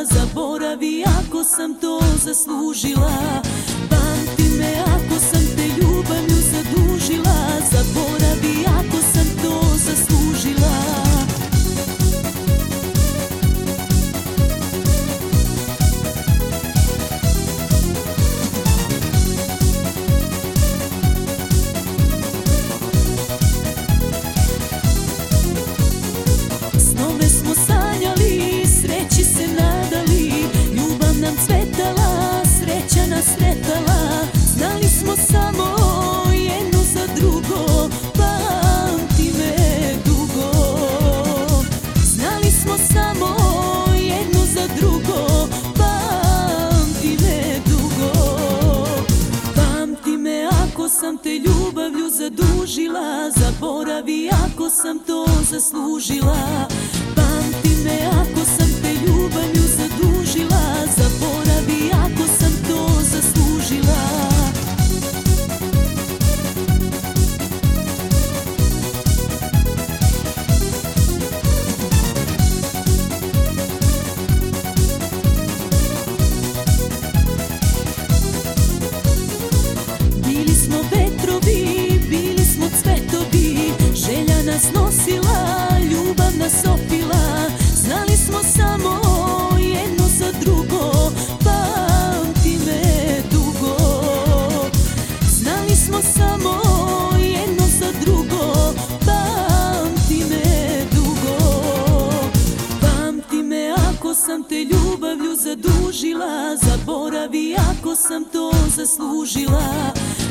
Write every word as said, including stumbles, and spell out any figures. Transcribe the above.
zaboravi ako sam to zaslužila. Pamti me ako sam te ljubavlju zadužila, zaboravi ako sam to zaslužila. Snove smo sanjali, sreći se nadali, ljubav nam cvetala, sreća nas sretala. Znali smo samo jedno za drugo, pamti me dugo. Znali smo samo jedno za drugo, pamti me dugo. Pamti me ako sam te ljubavlju zadužila, zaboravi ako sam to zaslužila. Pamti me ako sam te ljubavlju zadužila, zaboravi ako sam to zaslužila. Bili smo vetrovi, bili smo cvetovi, želja nas nosila, ljubav nas opila. Znali smo samo jedno za drugo, pamti me dugo. Znali smo samo jedno za drugo, pamti me dugo. Pamti me ako sam te ljubavlju zadužila, zaboravi ako sam to zaslužila.